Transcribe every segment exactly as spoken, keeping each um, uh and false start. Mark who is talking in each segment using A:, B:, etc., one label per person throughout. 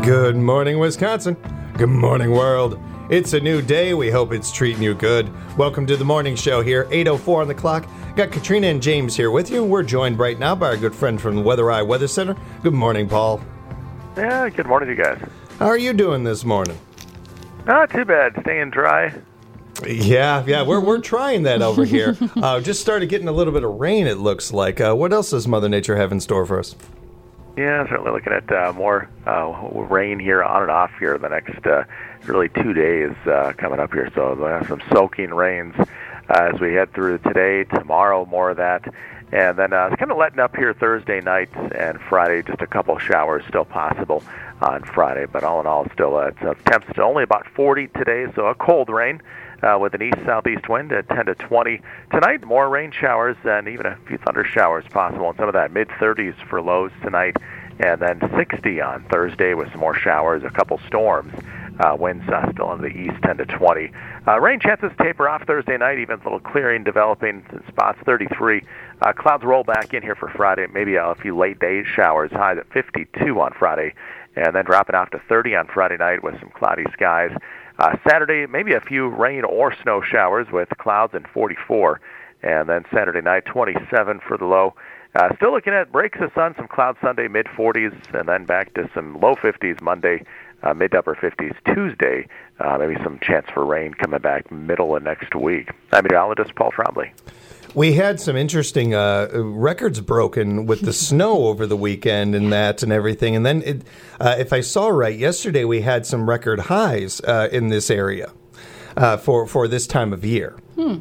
A: Good morning, Wisconsin. Good morning, world. It's a new day. We hope it's treating you good. Welcome to the morning show here, eight oh four on the clock. Got Katrina and James here with you. We're joined right now by our good friend from the Weather Eye Weather Center. Good morning, Paul.
B: Yeah, good morning to you guys.
A: How are you doing this morning?
B: Not too bad. Staying dry.
A: Yeah, yeah, we're we're trying that over here. uh, just started getting a little bit of rain, it looks like. Uh, what else does Mother Nature have in store for us?
B: Yeah, certainly looking at uh, more uh, rain here on and off here the next uh, really two days uh, coming up here. So we'll have some soaking rains uh, as we head through today, tomorrow, more of that. And then uh, it's kind of letting up here Thursday night and Friday, just a couple showers still possible on Friday. But all in all, still uh, it's, uh, temps to only about forty today, so a cold rain. Uh, with an east-southeast wind at ten to twenty. Tonight, more rain showers and even a few thunder showers possible, and some of that mid-thirties for lows tonight, and then sixty on Thursday with some more showers, a couple storms. Uh, winds uh, still in the east, ten to twenty. Uh, rain chances taper off Thursday night, even a little clearing developing in spots, thirty-three. Uh, clouds roll back in here for Friday, maybe a few late-day showers, highs at fifty-two on Friday, and then dropping off to thirty on Friday night with some cloudy skies. Uh, Saturday, maybe a few rain or snow showers with clouds and forty-four. And then Saturday night, twenty-seven for the low. Uh, still looking at breaks of sun, some clouds Sunday, mid-forties, and then back to some low fifties Monday, uh, mid to upper fifties Tuesday. Uh, maybe some chance for rain coming back middle of next week. I'm meteorologist Paul Trombley.
A: We had some interesting uh, records broken with the snow over the weekend and that and everything. And then, it, uh, if I saw right, yesterday we had some record highs uh, in this area uh, for for this time of year.
B: Hmm.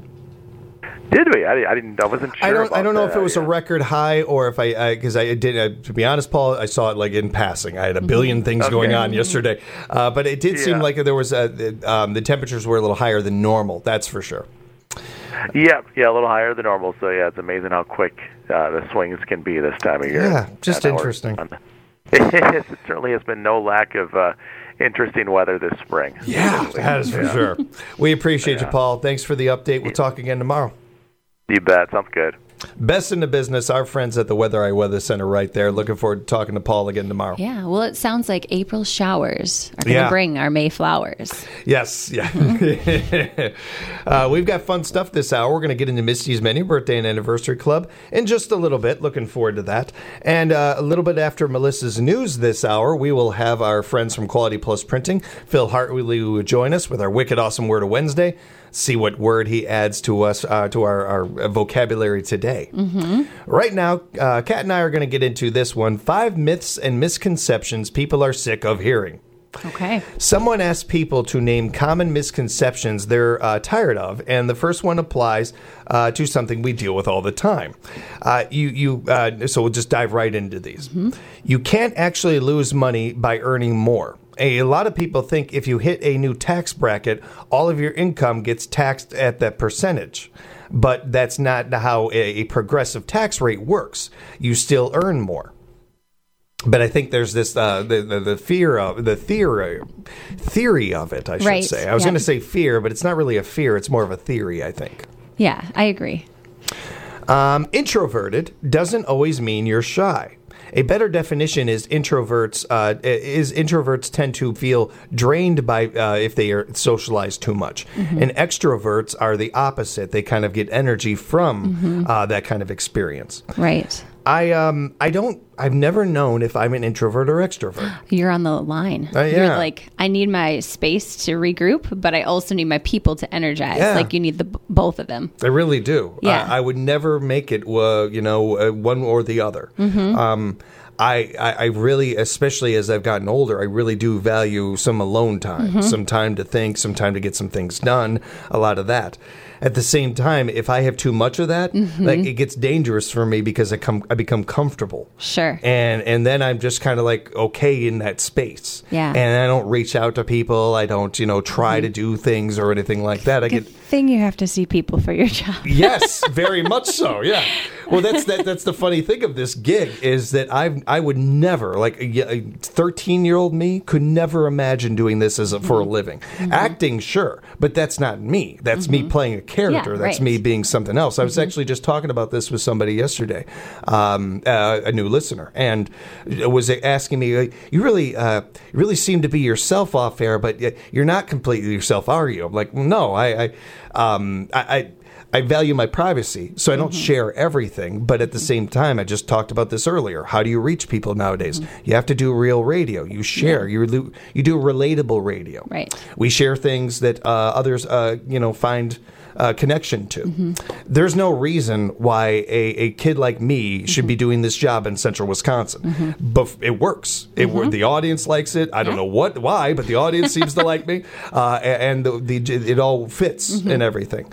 B: Did we? I, I didn't. I wasn't sure.
A: I don't.
B: About
A: I don't know
B: that,
A: if it was
B: yeah.
A: a record high or if I because I, I did. Uh, to be honest, Paul, I saw it like in passing. I had a billion things
B: okay.
A: going on yesterday, uh, but it did
B: yeah.
A: seem like there was a, um, the temperatures were a little higher than normal. That's for sure.
B: Yeah, yeah, a little higher than normal. So yeah, it's amazing how quick uh, the swings can be this time of year.
A: Yeah, just
B: yeah,
A: interesting.
B: It certainly has been no lack of uh, interesting weather this spring.
A: Yeah, that is for
B: yeah.
A: sure. We appreciate
B: yeah.
A: you, Paul. Thanks for the update. We'll talk again tomorrow.
B: You bet. Sounds good.
A: Best in the business, our friends at the Weather Eye Weather Center right there. Looking forward to talking to Paul again tomorrow.
C: Yeah, well, it sounds like April showers are going to
A: yeah.
C: bring our May flowers.
A: Yes, yeah. uh, we've got fun stuff this hour. We're going to get into Misty's Menu Birthday and Anniversary Club in just a little bit. Looking forward to that. And uh, a little bit after Melissa's news this hour, we will have our friends from Quality Plus Printing, Phil Hartley, will join us with our Wicked Awesome Word of Wednesday. See what word he adds to us, uh, to our, our vocabulary today.
C: Mm-hmm.
A: Right now, uh, Kat and I are going to get into this one. Five myths and misconceptions people are sick of hearing.
C: Okay.
A: Someone asked people to name common misconceptions they're uh, tired of, and the first one applies uh, to something we deal with all the time. Uh, you, you. Uh, so we'll just dive right into these. Mm-hmm. You can't actually lose money by earning more. A lot of people think if you hit a new tax bracket, all of your income gets taxed at that percentage. But that's not how a progressive tax rate works. You still earn more. But I think there's this uh, the, the the fear of the theory theory of it. I should
C: right.
A: say. I was
C: yeah.
A: going to say fear, but it's not really a fear. It's more of a theory, I think.
C: Yeah, I agree.
A: Um, introverted doesn't always mean you're shy. A better definition is introverts. Uh, is introverts tend to feel drained by uh, if they are socialized too much, mm-hmm. and extroverts are the opposite. They kind of get energy from mm-hmm. uh, that kind of experience.
C: Right.
A: I um I don't. I've never known if I'm an introvert or extrovert.
C: You're on the line.
A: Uh, yeah.
C: You're like, I need my space to regroup, but I also need my people to energize.
A: Yeah.
C: Like you need the both of them.
A: I really do.
C: Yeah.
A: I, I would never make it, uh, you know, uh, one or the other.
C: Mm-hmm.
A: Um, I, I, I really, especially as I've gotten older, I really do value some alone time,
C: mm-hmm.
A: some time to think, some time to get some things done, a lot of that. At the same time, if I have too much of that, mm-hmm. like it gets dangerous for me because I come I become comfortable.
C: Sure.
A: And and then I'm just kind of like okay in that space.
C: Yeah.
A: And I don't reach out to people. I don't, you know, try mm-hmm. to do things or anything like that. I
C: Good
A: get
C: thing you have to see people for your job.
A: Yes, very much so. Yeah. Well, that's that. That's the funny thing of this gig is that I I would never like a thirteen year old me could never imagine doing this as a, for a living. Mm-hmm. Acting, sure, but that's not me. That's mm-hmm. me playing a character.
C: Yeah,
A: That's
C: right.
A: me being something else. I was
C: Mm-hmm.
A: actually just talking about this with somebody yesterday, um, uh, a new listener, and was asking me, like, "You really, uh, you really seem to be yourself off air, but you're not completely yourself, are you?" I'm like, "No, I, I, um, I." I I value my privacy, so I don't
C: Mm-hmm.
A: share everything. But at the same time, I just talked about this earlier. How do you reach people nowadays?
C: Mm-hmm.
A: You have to do real radio. You share. You relu- you do relatable radio.
C: Right.
A: We share things that uh, others, uh, you know, find uh, connection to.
C: Mm-hmm.
A: There's no reason why a, a kid like me should
C: Mm-hmm.
A: be doing this job in Central Wisconsin, but it works. It wor- the audience likes it. I don't
C: Mm-hmm. Yeah.
A: know what, why, but the audience seems to like me, uh, and the, the it all fits
C: Mm-hmm.
A: and everything.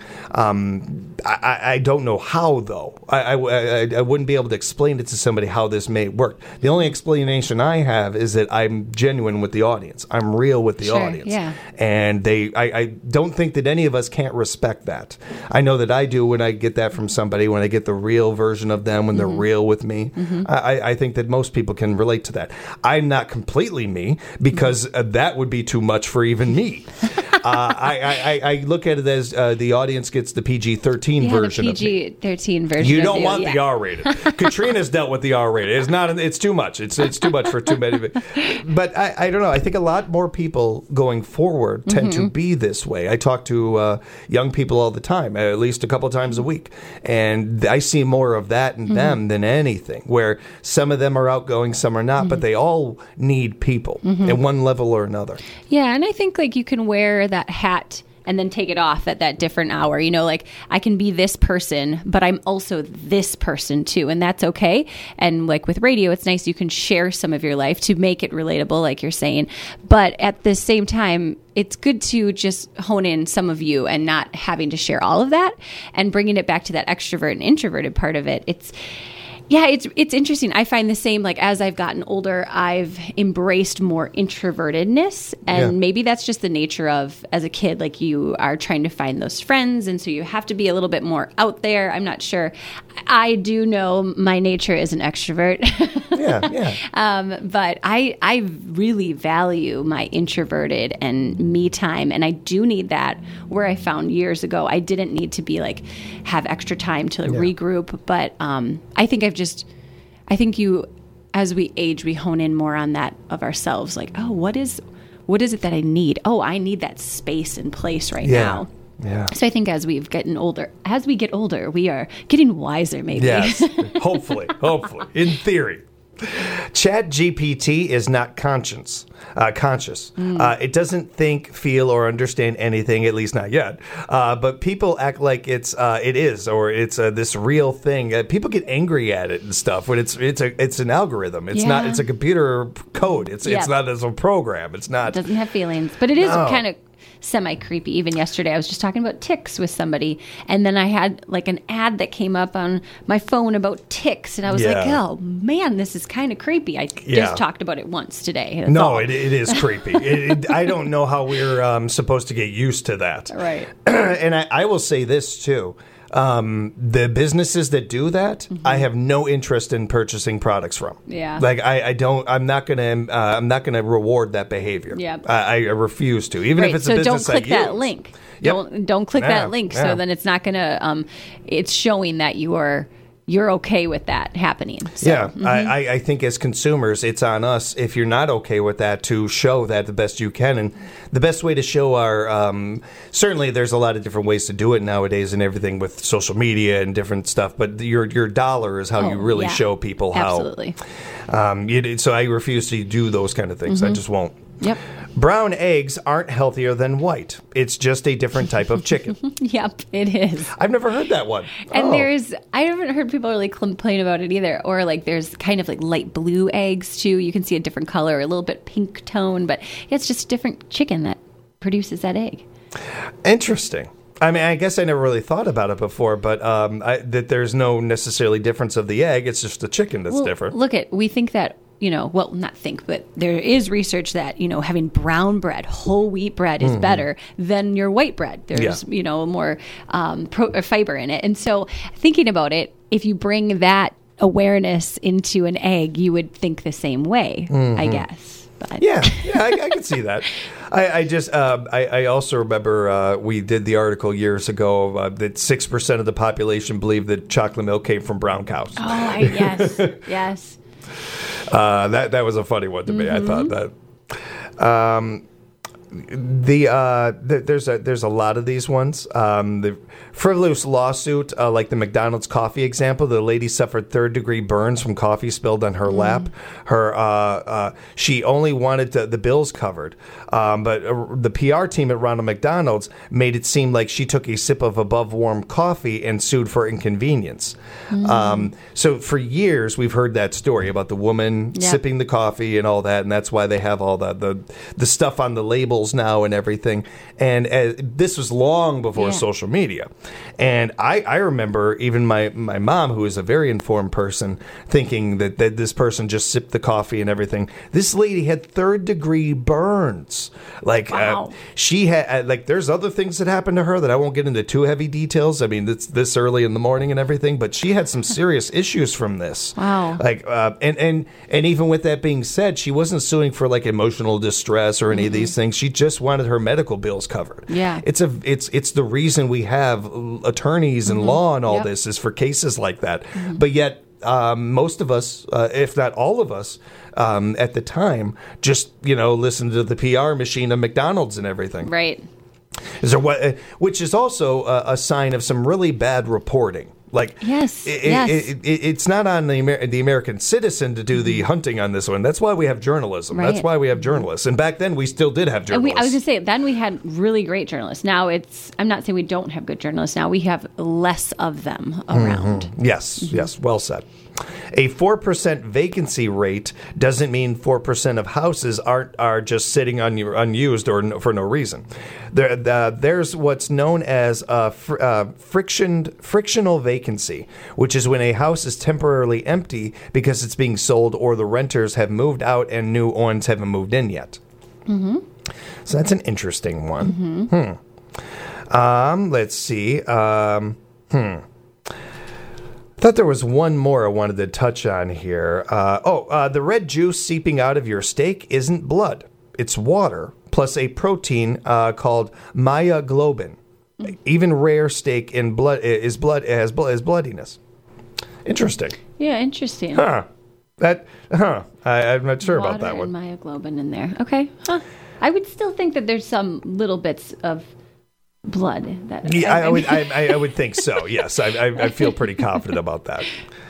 A: Um, I, I don't know how though. I, I, I, I wouldn't be able to explain it to somebody how this may work. The only explanation I have is that I'm genuine with the audience. I'm real with the
C: Sure,
A: audience,
C: yeah.
A: and they. I, I don't think that any of us can't respect that. I know that I do when I get that from somebody. When I get the real version of them, when they're
C: Mm-hmm.
A: real with me, I, I think that most people can relate to that. I'm not completely me because uh, that would be too much for even me. uh, I, I, I look at it as uh, the audience gets the P G thirteen
C: Yeah,
A: version
C: the
A: of me.
C: P G thirteen version.
A: You
C: of
A: don't want
C: yeah.
A: the R rated. Katrina's dealt with the R rated. It's not. It's too much. It's it's too much for too many. But I, I don't know. I think a lot more people going forward tend
C: Mm-hmm.
A: to be this way. I talk to uh, young people all the time, at least a couple times a week, and I see more of that in
C: Mm-hmm.
A: them than anything. Where some of them are outgoing, some are not,
C: Mm-hmm.
A: but they all need people at one level or another.
C: Yeah, and I think like you can wear that hat and then take it off at that different hour. You know, like I can be this person, but I'm also this person too, and that's okay. And like with radio, it's nice you can share some of your life to make it relatable, like you're saying. But at the same time, it's good to just hone in some of you and not having to share all of that, and bringing it back to that extrovert and introverted part of it. It's Yeah, it's it's interesting. I find the same, like as I've gotten older, I've embraced more introvertedness. And
A: Yeah.
C: maybe that's just the nature of, as a kid, like you are trying to find those friends. And so you have to be a little bit more out there. I'm not sure. I do know my nature is an extrovert.
A: Yeah, yeah.
C: Um, but I I really value my introverted and me time, and I do need that. Where I found years ago, I didn't need to be like have extra time to regroup. But um, I think I've just, I think you, as we age, we hone in more on that of ourselves. Like, oh, what is, what is it that I need? Oh, I need that space and place right
A: Yeah.
C: now.
A: Yeah.
C: So I think as we've gotten older, as we get older, we are getting wiser. Maybe.
A: Yes, hopefully, hopefully, in theory. Chat G P T is not conscious. Uh, conscious.
C: Mm.
A: Uh, it doesn't think, feel, or understand anything. At least not yet. Uh, but people act like it's uh, it is, or it's uh, this real thing. Uh, people get angry at it and stuff when it's it's a it's an algorithm. It's not.
C: Yeah.
A: It's a computer code. It's
C: Yeah.
A: it's not as a program. It's not.
C: It doesn't have feelings, but it is
A: No.
C: kind of semi creepy. Even yesterday, I was just talking about ticks with somebody, and then I had like an ad that came up on my phone about ticks, and I was like,
A: Yeah.
C: "Oh man, this is kind of creepy." I
A: Yeah.
C: just talked about it once today. That's
A: No,
C: all.
A: it, it is creepy. it, it, I don't know how we're um, supposed to get used to that.
C: Right.
A: And I, I will say this too. Um, the businesses that do that, I have no interest in purchasing products from.
C: Yeah.
A: Like I, I don't. I'm not gonna. Uh, I'm not gonna reward that behavior.
C: Yep.
A: I, I refuse to. Even
C: Right.
A: if it's
C: So
A: a
C: don't
A: business
C: click
A: I
C: that
A: use.
C: link.
A: Yep.
C: Don't don't click
A: Yeah,
C: that link.
A: yeah.
C: So then it's not gonna. Um, it's showing that you are you're okay with that happening. So,
A: Yeah, I, I, I think as consumers, it's on us, if you're not okay with that, to show that the best you can. And the best way to show our, um, certainly there's a lot of different ways to do it nowadays and everything with social media and different stuff, but your your dollar is how you
C: Oh,
A: really
C: yeah.
A: show people how.
C: Absolutely.
A: Um, you, so I refuse to do those kind of things. I just won't.
C: Yep.
A: Brown eggs aren't healthier than white. It's just a different type of chicken.
C: Yep. It is.
A: I've never heard that one.
C: And
A: Oh.
C: there's, I haven't heard people really complain about it either. Or like there's kind of like light blue eggs too. You can see a different color, a little bit pink tone, but it's just a different chicken that produces that egg.
A: Interesting. I mean, I guess I never really thought about it before, but um, I, that there's no necessarily difference of the egg. It's just the chicken that's
C: Well,
A: different.
C: Look at, we think that, you know, well, not think, but there is research that, you know, having brown bread, whole wheat bread is better than your white bread. There's,
A: Yeah.
C: you know, more um, pro- or fiber in it. And so thinking about it, if you bring that awareness into an egg, you would think the same way, I guess. But.
A: Yeah, yeah, I, I can see that. I, I just, uh, I, I also remember uh, we did the article years ago uh, that six percent of the population believed that chocolate milk came from brown cows.
C: Oh, I, yes, yes.
A: Uh, that that was a funny one to me. Mm-hmm. I thought that. Um, the uh, th- there's a there's a lot of these ones. Um, the frivolous lawsuit, uh, like the McDonald's coffee example, the lady suffered third degree burns from coffee spilled on her mm. lap. Her uh, uh, she only wanted to, the bills covered, um, but uh, the P R team at Ronald McDonald's made it seem like she took a sip of above warm coffee and sued for inconvenience. Mm. Um, so for years we've heard that story about the woman yep. sipping the coffee and all that, and that's why they have all the the, the stuff on the labels now and everything. And uh, this was long before yeah. social media. And I, I remember even my, my mom, who is a very informed person, thinking that, that this person just sipped the coffee and everything. This lady had third degree burns. Like
C: wow.
A: uh, she had, uh, like there's other things that happened to her that I won't get into too heavy details. I mean, it's this early in the morning and everything, but she had some serious issues from this.
C: Wow.
A: Like, uh, and, and, and even with that being said, she wasn't suing for like emotional distress or any mm-hmm. of these things. She just wanted her medical bills covered.
C: Yeah.
A: It's a, it's, it's the reason we have attorneys and mm-hmm. law and all
C: yep.
A: this is for cases like that. Mm-hmm. But yet, um, most of us, uh, if not all of us, um, at the time, just, you know, listened to the P R machine of McDonald's and everything.
C: Right.
A: Is there what, uh, which is also a, a sign of some really bad reporting. Like,
C: yes,
A: it,
C: yes.
A: It, it, it's not on the, Amer- the American citizen to do the hunting on this one. That's why we have journalism.
C: Right.
A: That's why we have journalists. And back then, we still did have journalists.
C: And we, I was going to say, then we had really great journalists. Now it's, I'm not saying we don't have good journalists. Now we have less of them around.
A: Mm-hmm. Yes, mm-hmm. yes, well said. A four percent vacancy rate doesn't mean four percent of houses aren't are just sitting un, unused or no, for no reason. There, uh, there's what's known as a fr- uh, friction, frictional vacancy, which is when a house is temporarily empty because it's being sold or the renters have moved out and new ones haven't moved in yet. Mm-hmm. So that's an interesting one. Mm-hmm. Hmm. Um, let's see. Um, hmm. Thought there was one more I wanted to touch on here. Uh, oh, uh, the red juice seeping out of your steak isn't blood. It's water plus a protein uh, called myoglobin. Mm. Even rare steak in blood is blood has blood is bloodiness. Interesting.
C: Yeah, interesting.
A: Huh. That huh. I, I'm not sure
C: water
A: about that one.
C: And myoglobin in there. Okay. Huh. I would still think that there's some little bits of blood. That
A: yeah, I, I would. I, I would think so. Yes, I, I, I feel pretty confident about that.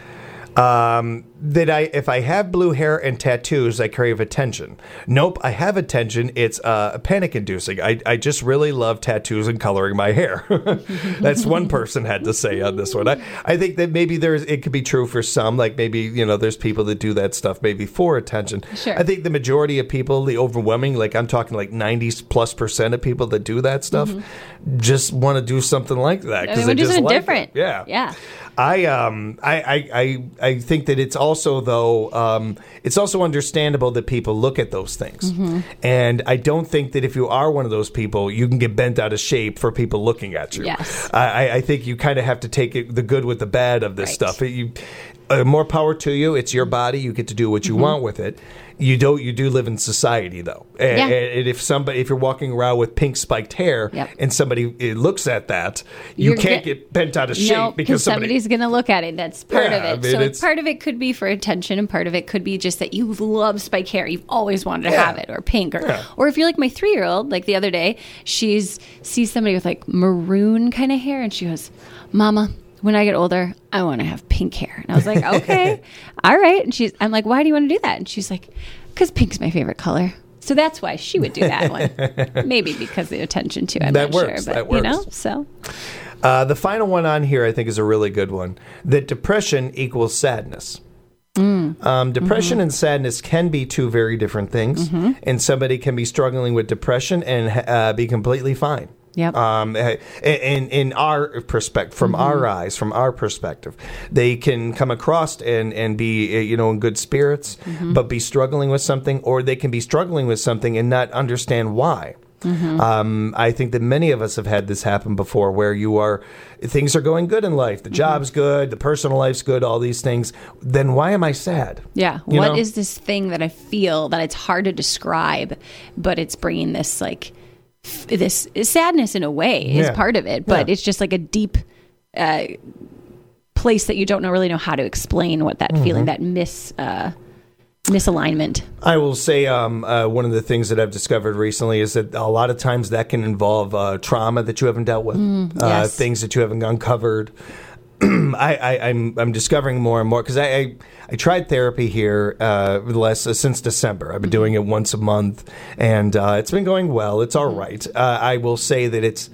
A: Um, that I, if I have blue hair and tattoos, I crave attention. Nope, I have attention. It's uh, panic-inducing. I, I just really love tattoos and coloring my hair. That's one person had to say on this one. I, I think that maybe there's it could be true for some. Like maybe you know there's people that do that stuff maybe for attention.
C: Sure.
A: I think the majority of people, the overwhelming, like I'm talking like ninety plus percent of people that do that stuff, mm-hmm. just want to do something like that because
C: I mean,
A: they just
C: something
A: like
C: different.
A: It. Yeah,
C: yeah.
A: I um I, I I I think that it's also though um it's also understandable that people look at those things, mm-hmm. and I don't think that if you are one of those people, you can get bent out of shape for people looking at you.
C: Yes,
A: I, I think you kind of have to take it, the good with the bad of this
C: right.
A: stuff. It, you, uh, more power to you. It's your body. You get to do what you mm-hmm. want with it. You do you do live in society though, and,
C: yeah.
A: and if somebody if you're walking around with pink spiked hair
C: yep.
A: and somebody looks at that, you
C: you're
A: can't
C: get,
A: get bent out of shape
C: no,
A: because somebody,
C: somebody's going to look at it. That's part
A: yeah,
C: of it.
A: I mean,
C: so part of it could be for attention, and part of it could be just that you love spiked hair. You've always wanted to
A: yeah.
C: have it, or pink, or
A: yeah.
C: or if you're like my three year old. Like the other day, she's sees somebody with like maroon kind of hair, and she goes, "Mama, when I get older, I want to have pink hair." And I was like, "Okay, all right." And she's, I'm like, "Why do you want to do that?" And she's like, "Because pink's my favorite color." So that's why she would do that one. Maybe because of the attention too. I'm
A: that
C: not
A: works.
C: sure, but
A: that works.
C: you know, so.
A: Uh, the final one on here, I think, is a really good one. That depression equals sadness. Mm. Um, depression mm-hmm. and sadness can be two very different things, mm-hmm. and somebody can be struggling with depression and uh, be completely fine.
C: Yep.
A: Um, in in our perspective, from mm-hmm. our eyes, from our perspective, they can come across and, and be you know in good spirits, mm-hmm. but be struggling with something, or they can be struggling with something and not understand why.
C: Mm-hmm.
A: Um, I think that many of us have had this happen before, where you are, things are going good in life. The
C: Mm-hmm.
A: job's good, the personal life's good, all these things. Then why am I sad?
C: Yeah.
A: You
C: What
A: know?
C: is this thing that I feel that it's hard to describe, but it's bringing this like f- this sadness in a way is
A: Yeah.
C: part of it, but
A: Yeah.
C: it's just like a deep uh, place that you don't know really know how to explain what that
A: Mm-hmm.
C: feeling, that mis uh, misalignment.
A: I will say um, uh, one of the things that I've discovered recently is that a lot of times that can involve uh, trauma that you haven't dealt with, uh,
C: yes.
A: things that you haven't uncovered. I, I, I'm I'm discovering more and more because I, I I tried therapy here uh, less uh, since December. I've been doing it once a month, and uh, it's been going well. It's all right. Uh, I will say that it's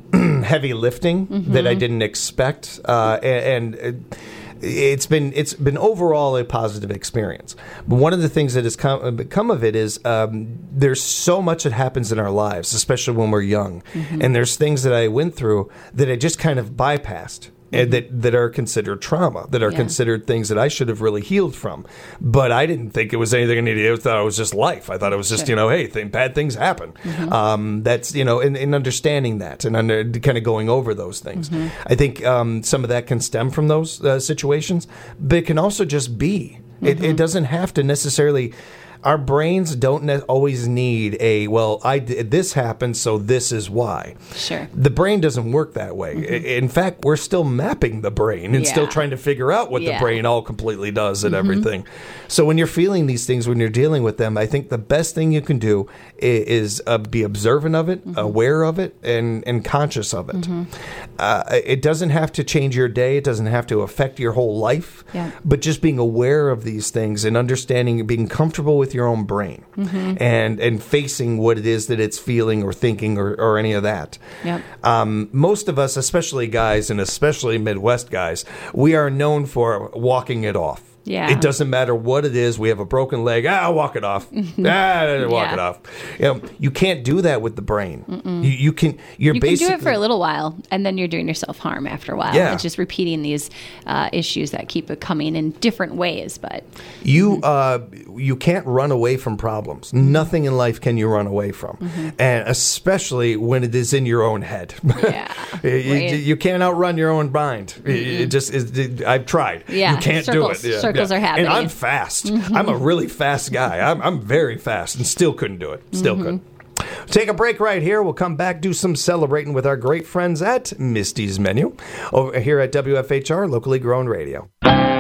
A: heavy lifting that I didn't expect, uh, and. and It's been it's been overall a positive experience. But one of the things that has come, become of it is um, there's so much that happens in our lives, especially when we're young, and there's things that I went through that I just kind of bypassed. And that, that are considered trauma, that are
C: Yeah.
A: considered things that I should have really healed from. But I didn't think it was anything I needed. I thought it was just life. I thought it was just,
C: Sure.
A: you know, hey, th- bad things happen. Um, that's, you know, in, in understanding that and under, kind of going over those things. I think um, some of that can stem from those uh, situations, but it can also just be. It, it doesn't have to necessarily... Our brains don't ne- always need a, well, I did, this happened, so this is why.
C: Sure.
A: The brain doesn't work that way. I- In fact, we're still mapping the brain and still
C: Yeah.
A: trying to figure out what
C: Yeah.
A: the brain all completely does and everything. So when you're feeling these things, when you're dealing with them, I think the best thing you can do is, is uh, be observant of it, aware of it, and, and conscious of it. Uh, it doesn't have to change your day. It doesn't have to affect your whole life.
C: Yeah.
A: But just being aware of these things and understanding, being comfortable with your own brain and, and facing what it is that it's feeling or thinking or, or any of that.
C: Yep.
A: Um, most of us, especially guys and especially Midwest guys, we are known for walking it off.
C: Yeah.
A: It doesn't matter what it is. We have a broken leg. Ah, I'll walk it off. ah, walk
C: Yeah.
A: it off. You know, you can't do that with the brain. You, you can. You're
C: You can
A: basically
C: do it for a little while, and then you're doing yourself harm after a while.
A: Yeah.
C: It's just repeating these uh, issues that keep it coming in different ways. But
A: You uh, you can't run away from problems. Nothing in life can you run away from, and especially when it is in your own head.
C: Yeah,
A: you,
C: right.
A: you can't outrun your own mind. It- It just is. it- I've tried.
C: Yeah,
A: you can't
C: circles-
A: do it. Yeah,
C: circles
A: yeah.
C: are happening.
A: and I'm fast. I'm a really fast guy. I'm, I'm very fast, and still couldn't do it. Still couldn't. Take a break right here. We'll come back, do some celebrating with our great friends at Misty's Menu over here at W F H R, locally grown radio.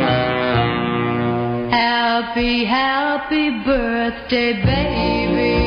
D: Happy, happy birthday, baby.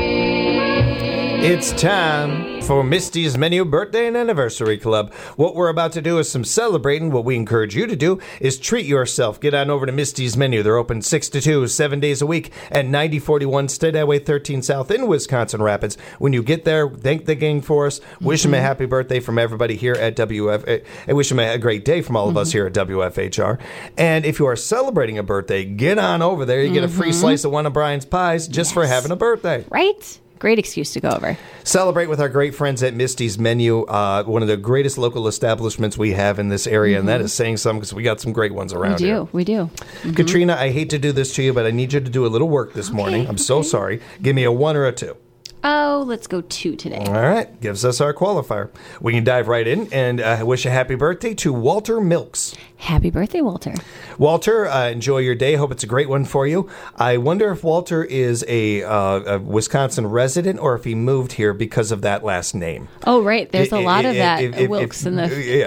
A: It's time for Misty's Menu Birthday and Anniversary Club. What we're about to do is some celebrating. What we encourage you to do is treat yourself. Get on over to Misty's Menu. They're open six to two, seven days a week at ninety forty-one State Highway thirteen South in Wisconsin Rapids. When you get there, thank the gang for us. Wish them a happy birthday from everybody here at W F. I wish them a great day from all of us here at W F H R. And if you are celebrating a birthday, get on over there. You get a free slice of one of Brian's pies just for having a birthday.
C: right? Great excuse to go over.
A: Celebrate with our great friends at Misty's Menu, uh, one of the greatest local establishments we have in this area, and that is saying something because we got some great ones
C: We
A: around
C: do.
A: here.
C: We do.
A: Katrina, I hate to do this to you, but I need you to do a little work this morning. I'm so sorry. Give me a one or a two.
C: Oh, let's go two today.
A: All right, gives us our qualifier. We can dive right in and uh, wish a happy birthday to Walter Milks.
C: Happy birthday, Walter.
A: Walter, uh, enjoy your day. Hope it's a great one for you. I wonder if Walter is a, uh, a Wisconsin resident or if he moved here because of that last name.
C: Oh, right. There's a
A: I-
C: lot
A: I-
C: of that
A: if- if-
C: Wilkes
A: if-
C: in the.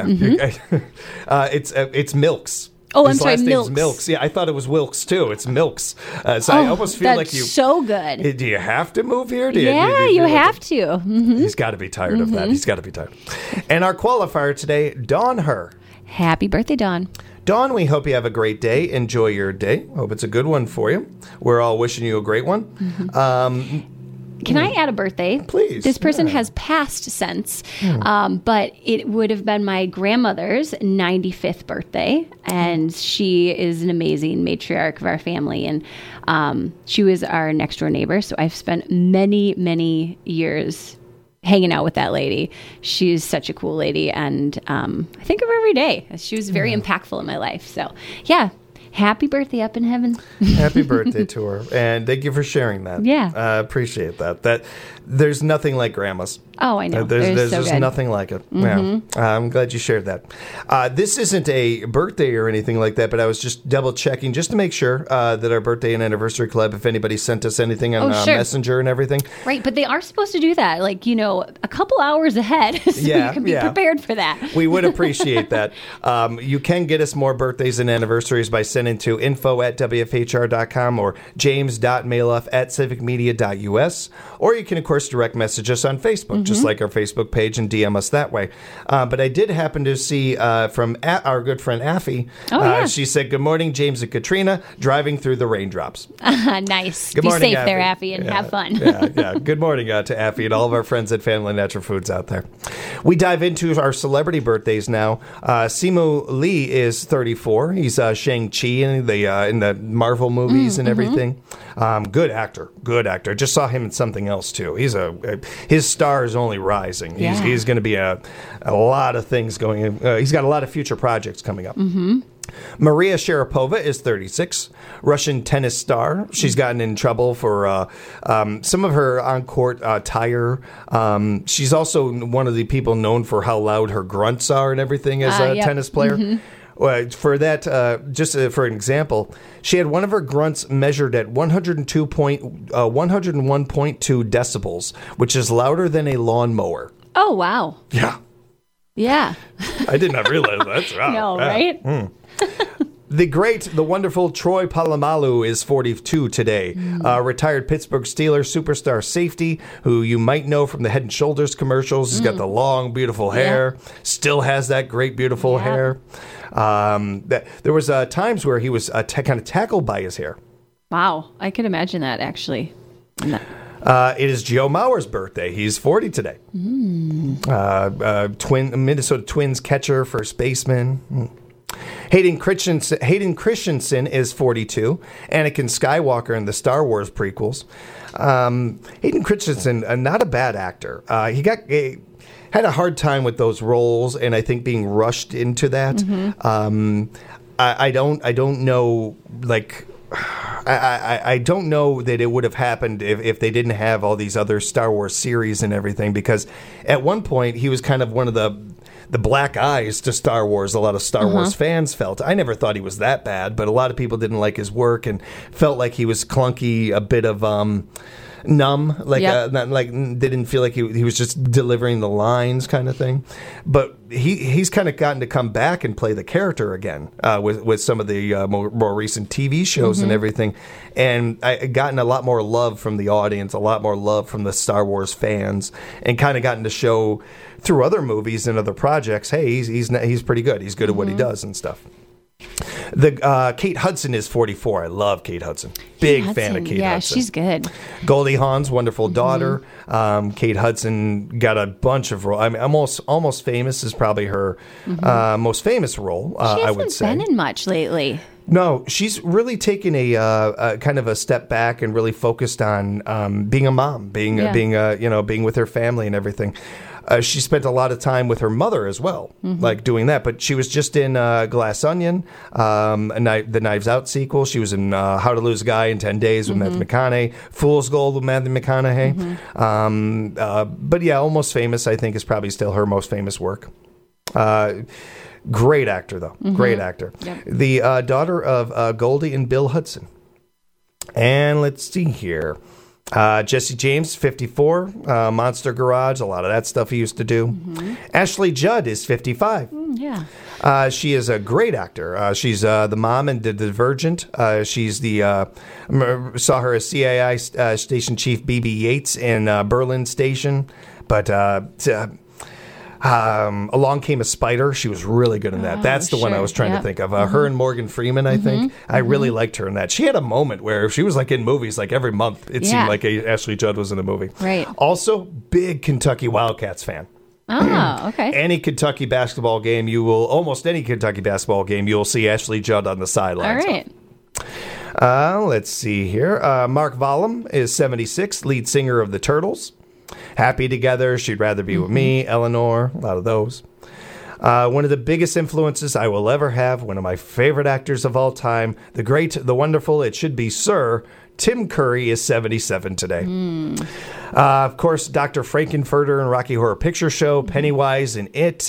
A: Yeah, uh, it's uh, it's Milks.
C: Oh, I'm
A: His
C: sorry,
A: last name's
C: Milks.
A: Milks. Yeah, I thought it was Wilkes too. It's Milks. Uh, so I
C: Oh,
A: almost feel
C: that's
A: like you.
C: so good.
A: Uh, Do you have to move here? Do you,
C: Yeah,
A: do
C: you
A: feel like
C: have
A: it-
C: to. Mhm.
A: He's got to be tired of that. He's got to be tired. And our qualifier today, Dawn Her.
C: Happy birthday, Dawn.
A: Dawn, we hope you have a great day. Enjoy your day. Hope it's a good one for you. We're all wishing you a great one. Um,
C: Can I add a birthday?
A: Please,
C: This person
A: yeah.
C: has passed since, um, but it would have been my grandmother's ninety-fifth birthday, and she is an amazing matriarch of our family, and um, she was our next door neighbor. So I've spent many, many years hanging out with that lady. She's such a cool lady, and um, I think of her every day. She was very impactful in my life. So yeah. Happy birthday up in heaven.
A: Happy birthday to her, and thank you for sharing that.
C: Yeah.
A: I uh, appreciate that. That there's nothing like grandma's.
C: Oh, I know.
A: Uh, There's,
C: They're
A: there's
C: so
A: just
C: good.
A: nothing like it. Yeah. Uh, I'm glad you shared that. Uh, this isn't a birthday or anything like that, but I was just double checking just to make sure uh, that our birthday and anniversary club, if anybody sent us anything on
C: Oh,
A: uh,
C: sure.
A: Messenger and everything.
C: Right, but they are supposed to do that, like, you know, a couple hours ahead, so
A: Yeah,
C: you can be
A: yeah.
C: prepared for that.
A: We would appreciate that. Um, you can get us more birthdays and anniversaries by sending to info at w f h r dot com or james.mailoff at civicmedia.us. Or you can, of course, direct message us on Facebook, just like our Facebook page, and D M us that way. Uh, but I did happen to see uh, from a- our good friend Affy.
C: Oh,
A: uh,
C: yeah.
A: She said, "Good morning, James and Katrina, driving through the raindrops."
C: Nice.
A: Good
C: be
A: morning,
C: safe there,
A: Affy.
C: Affy, and
A: Yeah,
C: have fun.
A: yeah, yeah. Good morning uh, to Affy and all of our friends at Family Natural Foods out there. We dive into our celebrity birthdays now. Uh, Simu Lee is thirty-four. He's uh, Shang-Chi in the uh, in the Marvel movies
C: Mm,
A: and everything. Um, good actor. Good actor. Just saw him in something else too. He's a, a his star is only rising. He's,
C: Yeah.
A: he's going to be a a lot of things going. Uh, he's got a lot of future projects coming up. Mm-hmm. Maria Sharapova is thirty-six, Russian tennis star. She's gotten in trouble for uh, um, some of her on-court uh, tire. Um, she's also one of the people known for how loud her grunts are and everything as
C: Ah,
A: a
C: yep.
A: tennis player. Well, for that, uh, just uh, for an example, she had one of her grunts measured at one hundred two point, uh, one hundred one point two decibels, which is louder than a lawnmower.
C: Oh, wow.
A: Yeah,
C: Yeah.
A: I did not realize that. That's wow.
C: No,
A: Yeah.
C: right?
A: The great, the wonderful Troy Polamalu is forty-two today. Uh, retired Pittsburgh Steelers superstar safety, who you might know from the Head and Shoulders commercials. He's got the long, beautiful hair. Still has that great, beautiful
C: Yeah.
A: hair. Um, that, there was uh, times where he was uh, ta- kind of tackled by his hair.
C: Wow. I could imagine that, actually. No.
A: Uh, it is Joe Mauer's birthday. He's forty today. Uh, uh, twin Minnesota Twins catcher, first baseman. Mm. Hayden Christensen, Hayden Christensen is forty-two. Anakin Skywalker in the Star Wars prequels. Um, Hayden Christensen, uh, not a bad actor. Uh, he got uh, had a hard time with those roles, and I think being rushed into that. Um, I, I don't. I don't know. Like. I, I, I don't know that it would have happened if, if they didn't have all these other Star Wars series and everything, because at one point he was kind of one of the the black eyes to Star Wars. A lot of Star Wars fans felt. I never thought he was that bad, but a lot of people didn't like his work and felt like he was clunky, a bit of um, numb, like
C: Yep.
A: uh, not like they didn't feel like he, he was just delivering the lines kind of thing. But he he's kind of gotten to come back and play the character again uh, with with some of the uh, more, more recent T V shows and everything, and I I gotten a lot more love from the audience, a lot more love from the Star Wars fans, and kind of gotten to show through other movies and other projects, hey, he's he's not, he's pretty good. He's good at what he does and stuff. The uh, Kate Hudson is forty-four. I love Kate Hudson. Big
C: Kate
A: fan of
C: Hudson.
A: Kate
C: yeah,
A: Hudson.
C: she's good.
A: Goldie Hawn's wonderful daughter. Um, Kate Hudson got a bunch of roles. I mean, almost almost famous is probably her uh, most famous role. Uh,
C: She
A: I
C: hasn't
A: would say.
C: been in much lately.
A: No, she's really taken a, uh, a kind of a step back and really focused on um, being a mom, being
C: Yeah.
A: being uh, you know being with her family and everything. Uh, she spent a lot of time with her mother as well, like doing that. But she was just in uh, Glass Onion, um, a Kni- the Knives Out sequel. She was in uh, How to Lose a Guy in ten days with Matthew McConaughey, Fool's Gold with Matthew McConaughey. Um, uh, but yeah, Almost Famous, I think, is probably still her most famous work. Uh, great actor, though. Great actor.
C: Yep.
A: The uh, daughter of uh, Goldie and Bill Hudson. And let's see here. Uh, Jesse James, fifty-four. Uh, Monster Garage, a lot of that stuff he used to do. Ashley Judd is fifty-five.
C: Mm, yeah.
A: Uh, she is a great actor. Uh, she's uh, the mom in The Divergent. Uh, she's the uh, m- saw her as C I A uh, Station Chief B B Yates in uh, Berlin Station. But uh, t- uh, um, Along Came a Spider. She was really good in that.
C: Oh,
A: That's the one I
C: sure.
A: was trying
C: Yep.
A: to think of. Uh, Her and Morgan Freeman, I think. I really liked her in that. She had a moment where she was like in movies like every month. It
C: Yeah.
A: seemed like a, Ashley Judd was in a movie.
C: Right.
A: Also, big Kentucky Wildcats fan.
C: Oh, okay.
A: Any Kentucky basketball game, you will almost any Kentucky basketball game, you will see Ashley Judd on the
C: All
A: sidelines.
C: right.
A: Uh, let's see here. Uh, Mark Vollum is seventy-six, lead singer of the Turtles. Happy Together, She'd Rather Be With Me, Eleanor, a lot of those. Uh, one of the biggest influences I will ever have, one of my favorite actors of all time, the great, the wonderful, it should be Sir Tim Curry is seventy-seven today.
C: Mm.
A: Uh, of course, Doctor Frankenfurter in Rocky Horror Picture Show, Pennywise in It.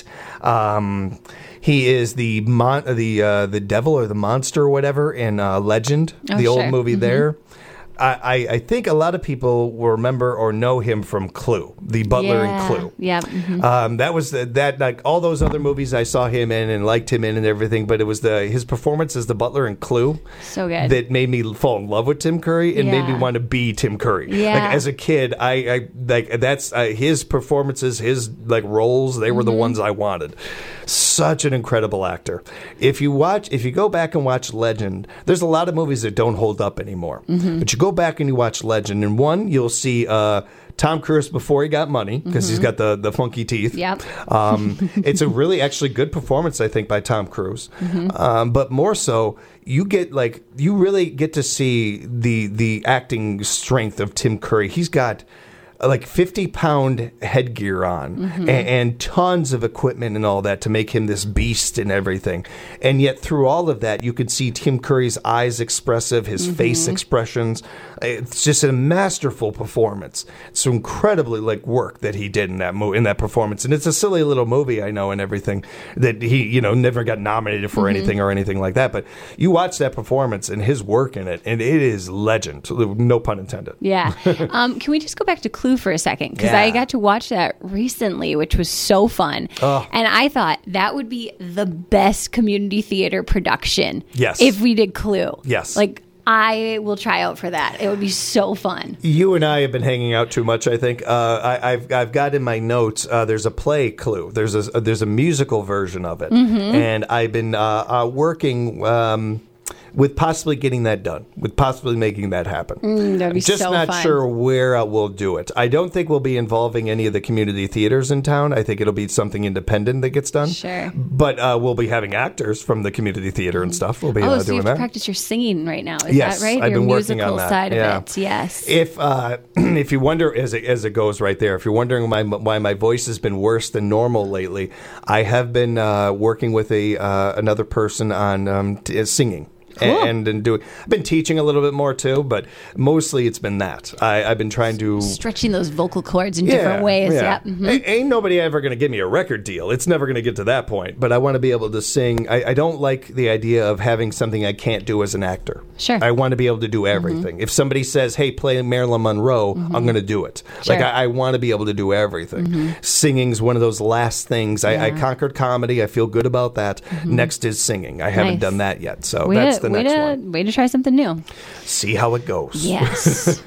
A: Um, he is the mon- the uh, the devil or the monster or whatever in uh, Legend,
C: Oh,
A: the old
C: sure.
A: movie
C: Mm-hmm.
A: there. I, I, I think a lot of people will remember or know him from Clue, the butler
C: yeah.
A: in Clue.
C: Yeah. mhm.
A: Um, that was the, that like all those other movies I saw him in and liked him in and everything, but it was the his performance as the butler in Clue
C: So good.
A: that made me fall in love with Tim Curry and made me
C: Yeah.
A: want to be Tim Curry.
C: Yeah.
A: Like as a kid, I, I like that's uh, his performances, his like roles. They were
C: Mm-hmm.
A: the ones I wanted. Such an incredible actor. If you watch, if you go back and watch Legend, there's a lot of movies that don't hold up anymore.
C: Mm-hmm.
A: But you go back and you watch Legend, and one you'll see uh, Tom Cruise before he got money because he's got the the funky teeth.
C: Yep.
A: Um, it's a really actually good performance, I think, by Tom Cruise. Um, but more so, you get like you really get to see the the acting strength of Tim Curry. He's got uh, like fifty pound headgear on
C: Mm-hmm.
A: and, and tons of equipment and all that to make him this beast and everything. And yet through all of that, you could see Tim Curry's eyes expressive, his
C: Mm-hmm.
A: face expressions. It's just a masterful performance. It's incredibly like work that he did in that mo- in that performance. And it's a silly little movie, I know, and everything that he, you know, never got nominated for
C: Mm-hmm.
A: anything or anything like that. But you watch that performance and his work in it, and it is legend. No pun intended.
C: Yeah. Um, can we just go back to Clue for a second? Because
A: Yeah.
C: I got to watch that recently, which was so fun.
A: Oh.
C: And I thought that would be the best community theater production.
A: Yes.
C: If we did Clue.
A: Yes.
C: Like, I will try out for that. It would be so fun.
A: You and I have been hanging out too much, I think. Uh, I, I've I've got in my notes. Uh, there's a play Clue. There's a there's a musical version of it,
C: Mm-hmm.
A: and I've been uh, uh, working um, with possibly getting that done, with possibly making that happen.
C: Mm, that'd be
A: Just
C: so
A: not
C: fun.
A: sure where uh, we'll do it. I don't think we'll be involving any of the community theaters in town. I think it'll be something independent that gets done.
C: Sure.
A: But uh, we'll be having actors from the community theater and stuff. We'll be
C: Oh,
A: uh,
C: so you
A: doing
C: have to
A: that.
C: practice your singing right now. Is
A: Yes,
C: that right?
A: I've
C: your
A: been working
C: musical
A: on that.
C: side
A: Yeah.
C: of it. Yes.
A: If uh, if you wonder as it, as it goes right there, if you're wondering why, why my voice has been worse than normal lately, I have been uh, working with a uh, another person on um, t- singing.
C: Cool.
A: And, and doing, I've been teaching a little bit more too, but mostly it's been that. I, I've been trying to
C: Stretching those vocal cords in different ways. Yeah. Mhm.
A: A- Ain't nobody ever going to give me a record deal. It's never going to get to that point. But I want to be able to sing. I, I don't like the idea of having something I can't do as an actor.
C: Sure.
A: I want to be able to do everything. If somebody says, "Hey, play Marilyn Monroe," I'm going to do it. Like
C: Sure.
A: I, I want to be able to do everything. Singing's one of those last things. I, I conquered comedy. I feel good about that. Next is singing. I haven't
C: Nice.
A: done that yet. So
C: Way
A: that's
C: to,
A: the
C: way
A: next
C: to,
A: one.
C: Way to try something new.
A: See how it goes.
C: Yes.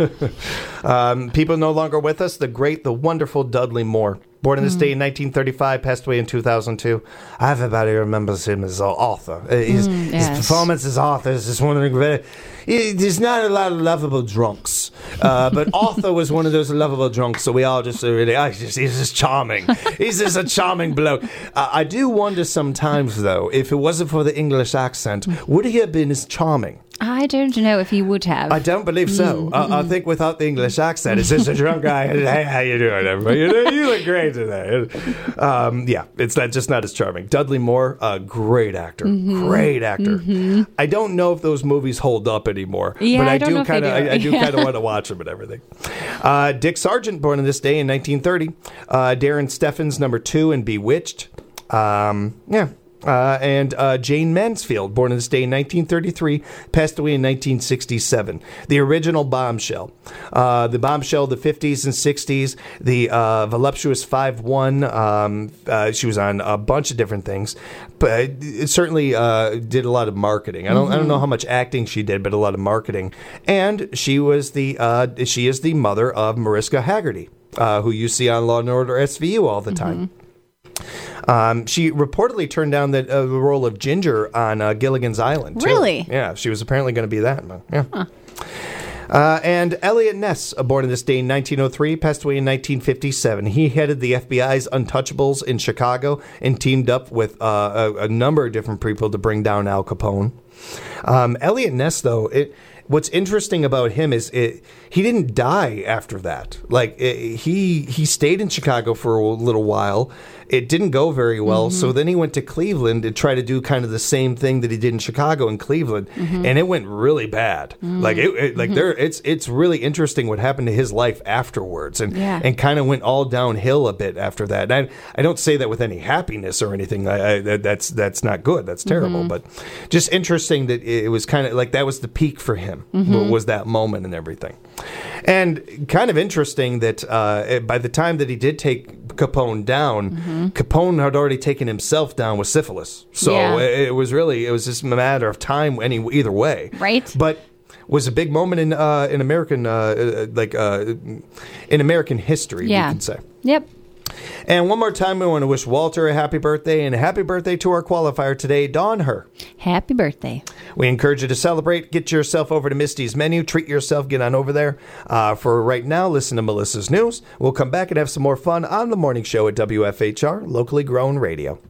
A: Um, people no longer with us. The great, the wonderful Dudley Moore. Born in this day in nineteen thirty-five, passed away in two thousand two. Everybody remembers him as Arthur. Uh, His,
C: Mm, yes.
A: his performance as Arthur is just one of the very... There's not a lot of lovable drunks, uh, but Arthur was one of those lovable drunks, so we all just uh, really... Oh, he's, just, he's just charming. He's just a charming bloke. Uh, I do wonder sometimes, though, if it wasn't for the English accent, would he have been as charming?
C: I don't know if he would have.
A: I don't believe so. I, I think without the English accent, it's just a drunk guy. Hey, how you doing, everybody? You, know, you look great today. Um, yeah, it's not just not as charming. Dudley Moore, a great actor, great actor. I don't know if those movies hold up anymore,
C: Yeah,
A: but I,
C: I don't know
A: do
C: if they
A: kind of,
C: do.
A: I, I do
C: Yeah.
A: kind of want to watch them and everything. Uh, Dick Sargent, born in this day in nineteen thirty. Uh, Darren Steffens, number two in Bewitched. Um, yeah. Uh, and uh, Jane Mansfield, born in this day in nineteen thirty-three, passed away in nineteen sixty-seven. The original Bombshell. Uh, the Bombshell of the fifties and sixties. The uh, voluptuous five one. Um, uh, she was on a bunch of different things. But it certainly uh, did a lot of marketing. I don't, mm-hmm. I don't know how much acting she did, but a lot of marketing. And she was the uh, she is the mother of Mariska Hargitay, uh, who you see on Law and Order S V U all the time. Mm-hmm. Um, she reportedly turned down the, uh, the role of Ginger on uh, Gilligan's Island, too.
C: Really?
A: Yeah, she was apparently going to be that. But, yeah. Huh. Uh, and Elliot Ness, born in this day in nineteen oh three, passed away in nineteen fifty-seven. He headed the F B I's Untouchables in Chicago and teamed up with uh, a, a number of different people to bring down Al Capone. Um, Elliot Ness, though, it, what's interesting about him is it, he didn't die after that. Like it, he he stayed in Chicago for a little while. It didn't go very well, mm-hmm. so then he went to Cleveland to try to do kind of the same thing that he did in Chicago and Cleveland, mm-hmm. and it went really bad. Mm-hmm. Like it, it like mm-hmm. there, it's it's really interesting what happened to his life afterwards, and
C: yeah.
A: and kind of went all downhill a bit after that. And I I don't say that with any happiness or anything. I, I that's that's not good. That's terrible. Mm-hmm. But just interesting that it was kind of like that was the peak for him. Mm-hmm. Was that moment and everything. And kind of interesting that uh, by the time that he did take Capone down, mm-hmm. Capone had already taken himself down with syphilis. So
C: yeah.
A: it, it was really, it was just a matter of time any either way.
C: Right.
A: But was a big moment in uh, in American, uh, like uh, in American history,
C: yeah.
A: you can say.
C: Yep.
A: And one more time, we want to wish Walter a happy birthday, and a happy birthday to our qualifier today, Dawn Her.
C: Happy birthday.
A: We encourage you to celebrate. Get yourself over to Misty's Menu. Treat yourself. Get on over there. Uh, for right now, listen to Melissa's News. We'll come back and have some more fun on the morning show at W F H R, locally grown radio.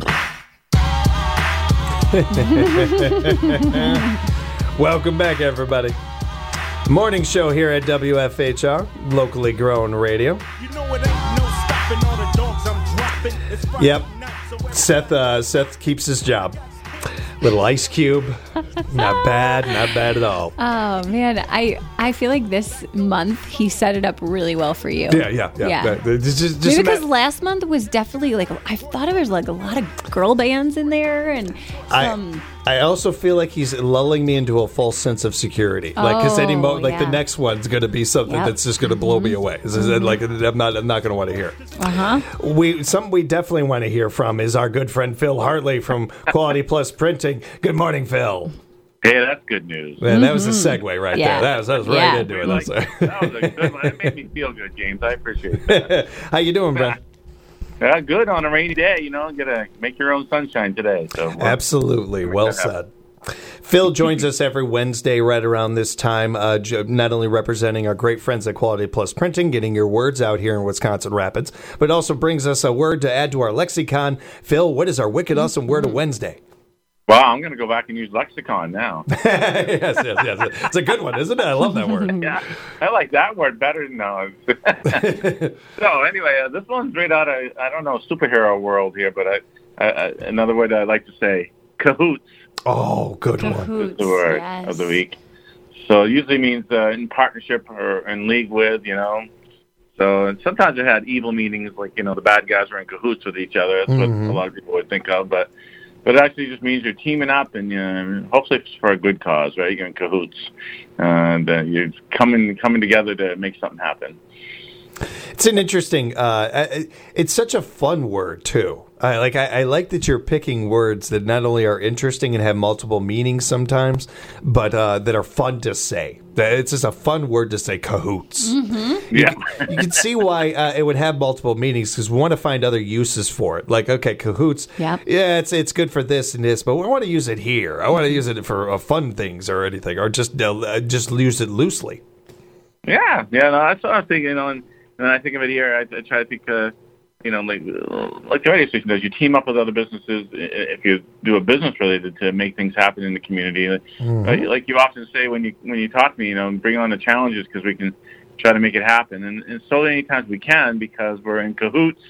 A: Welcome back, everybody. Morning show here at W F H R, locally grown radio. You know it ain't no stopping all the dogs I'm dropping. Yep. Seth uh, Seth keeps his job. Little Ice Cube. Not bad, not bad at all.
C: Oh man, I I feel like this month he set it up really well for you.
A: Yeah, yeah, yeah.
C: yeah.
A: yeah. Just, just
C: Maybe because
A: ma-
C: last month was definitely like I thought it was like a lot of girl bands in there and some.
A: I, I also feel like he's lulling me into a false sense of security. Like, because any mo-
C: Oh,
A: like
C: yeah.
A: the next one's going to be something
C: Yep.
A: that's just going to blow
C: Mm-hmm.
A: me away. This is,
C: Mm-hmm.
A: like, I'm not, I'm not going to want to hear.
C: Uh huh.
A: We something we definitely want to hear from is our good friend Phil Hartley from Quality Plus Printing. Good morning, Phil.
E: Hey, that's good news.
A: Man, that was a segue right
C: Yeah.
A: there. That was, that was right
C: Yeah.
A: into it.
E: Like,
A: So-
E: that was a good one. It made me feel good, James. I appreciate it.
A: How you doing, bro?
E: Yeah, good on a rainy day. You know, get to make your own sunshine today. So well,
A: Absolutely. Well said. Phil joins us every Wednesday right around this time, uh, j- not only representing our great friends at Quality Plus Printing, getting your words out here in Wisconsin Rapids, but also brings us a word to add to our lexicon. Phil, what is our wicked awesome word of Wednesday?
E: Wow, I'm going to go back and use lexicon now.
A: yes, yes, yes. It's a good one, isn't it? I love that word.
E: Yeah, I like that word better than no. So anyway, uh, this one's right out of, I don't know, superhero world here, but I, I, I, another word I like to say, cahoots.
A: Oh, good one.
C: Cahoots,
E: is the word
C: yes.
E: of the week. So it usually means uh, in partnership or in league with, you know. So and sometimes it had evil meanings, like, you know, the bad guys were in cahoots with each other. That's
A: Mhm.
E: what a lot of people would think of. But but it actually just means you're teaming up and uh, hopefully it's for a good cause, right? You're in cahoots. And uh, you're coming coming together to make something happen.
A: It's an interesting, uh, it's such a fun word, too. I like I, I like that you're picking words that not only are interesting and have multiple meanings sometimes, but uh, that are fun to say. That It's just a fun word to say, cahoots.
C: Mm-hmm.
E: Yeah.
A: You can see why uh, it would have multiple meanings because we want to find other uses for it. Like, okay, cahoots,
C: Yep.
A: yeah, it's it's good for this and this, but we want to use it here. I want to use it for uh, fun things or anything, or just uh, just use it loosely.
E: Yeah, yeah, no, that's what I was thinking, you know, and, and I think of it here, I, I try to think, uh, you know, like like the radio station does, you team up with other businesses if you do a business related to make things happen in the community.
A: Mm-hmm.
E: Uh, like you often say when you when you talk to me, you know, bring on the challenges because we can try to make it happen. And, and so many times we can because we're in cahoots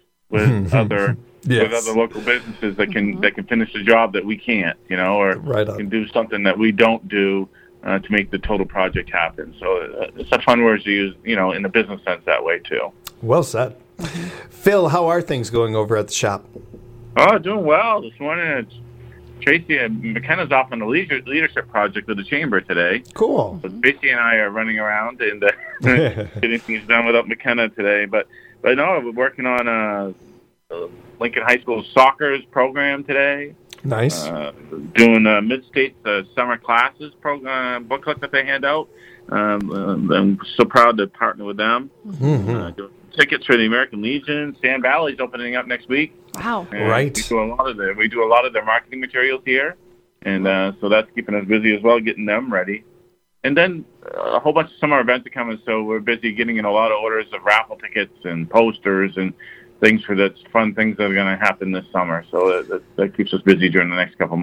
E: with other
A: Yes.
E: with other local businesses that can that can finish the job that we can't, you know, or
A: Right on.
E: can do something that we don't do. Uh, to make the total project happen. So uh, it's a fun word to use, you know, in the business sense that way, too.
A: Well said. Phil, how are things going over at the shop?
E: Oh, doing well. This morning, it's Tracy uh, McKenna's off on the leader, leadership project with the chamber today.
A: Cool.
E: So Tracy and I are running around and uh, getting things done without McKenna today. But, but no, we're working on uh, uh, Lincoln High School's soccer's program today.
A: Nice.
E: Uh, doing uh, Mid-States uh, summer classes program booklet that they hand out. Um, uh, I'm so proud to partner with them.
A: Mm-hmm.
E: Uh, doing tickets for the American Legion. Sand Valley's opening up next week.
C: Wow.
E: And
A: Right.
E: We do a lot of the we do a lot of their marketing materials here, and uh, so that's keeping us busy as well, getting them ready. And then uh, a whole bunch of summer events are coming, so we're busy getting in a lot of orders of raffle tickets and posters and things for the fun things that are going to happen this summer. So that, that, that keeps us busy during the next couple months.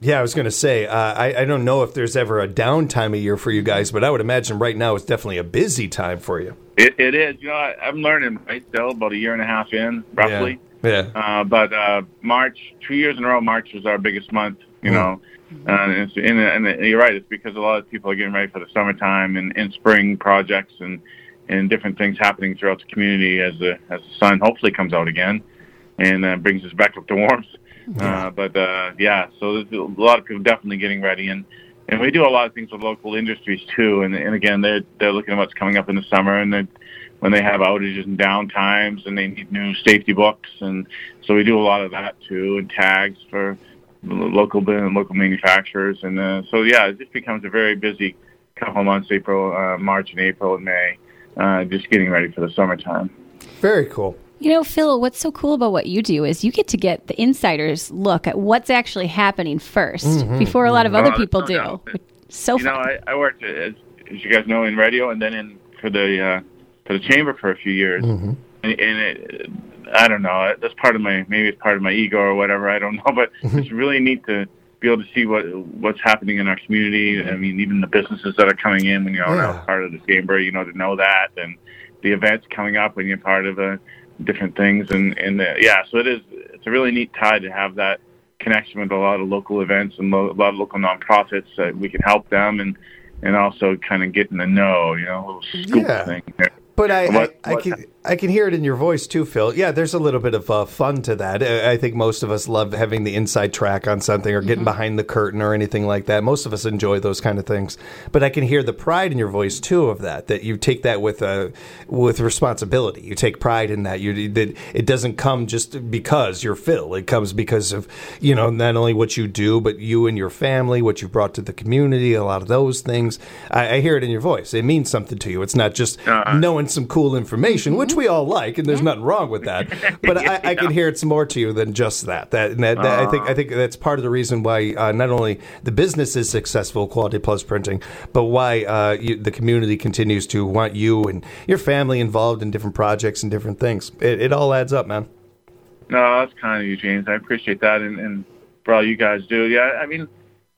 A: Yeah, I was going to say, uh, I, I don't know if there's ever a downtime a year for you guys, but I would imagine right now it's definitely a busy time for you.
E: It, it is. You know, I, I'm learning, right, still, about a year and a half in, roughly.
A: Yeah. yeah.
E: Uh, but uh, March, two years in a row, March was our biggest month, you mm. know. Uh, and, it's, and, and you're right, it's because a lot of people are getting ready for the summertime and, and spring projects and, and different things happening throughout the community as the, as the sun hopefully comes out again and uh, brings us back up to warmth. Uh, but, uh, yeah, so there's a lot of people definitely getting ready. And, and we do a lot of things with local industries, too. And, and again, they're, they're looking at what's coming up in the summer, and when they have outages and downtimes, and they need new safety books. And so we do a lot of that, too, and tags for local local manufacturers. And uh, so, yeah, it just becomes a very busy couple of months, April, uh, March and April and May, uh, just getting ready for the summertime.
A: Very cool.
C: You know, Phil, what's so cool about what you do is you get to get the insider's look at what's actually happening first mm-hmm. before a lot of other oh, people do. So
E: you know, I, I worked as, as you guys know in radio and then in for the uh, for the chamber for a few years, mm-hmm. and, and it, I don't know. That's part of my maybe it's part of my ego or whatever. I don't know, but mm-hmm. it's really neat to be able to see what what's happening in our community. I mean, even the businesses that are coming in when you're yeah. part of the chamber, you know, to know that, and the events coming up when you're part of a different things, and, and uh, yeah, so it is, it's a really neat tie to have that connection with a lot of local events and lo- a lot of local nonprofits that we can help them and, and also kind of get in the know, you know, a little scoop
A: yeah.
E: thing.
A: But I,
E: what,
A: I, I can I can hear it in your voice too, Phil. Yeah, there's a little bit of uh, fun to that. I think most of us love having the inside track on something or getting mm-hmm. behind the curtain or anything like that. Most of us enjoy those kind of things. But I can hear the pride in your voice too of that. That you take that with uh, with responsibility. You take pride in that. You that it doesn't come just because you're Phil. It comes because of you know not only what you do, but you and your family, what you've brought to the community. A lot of those things. I, I hear it in your voice. It means something to you. It's not just uh-huh. knowing some cool information, which we all like, and there's nothing wrong with that. But I, I can hear it's more to you than just that. That, and that, that uh, I think I think that's part of the reason why uh, not only the business is successful, Quality Plus Printing, but why uh, you, the community continues to want you and your family involved in different projects and different things. It, it all adds up, man.
E: No, that's kind of you, James. I appreciate that, and, and for all you guys do. Yeah, I mean,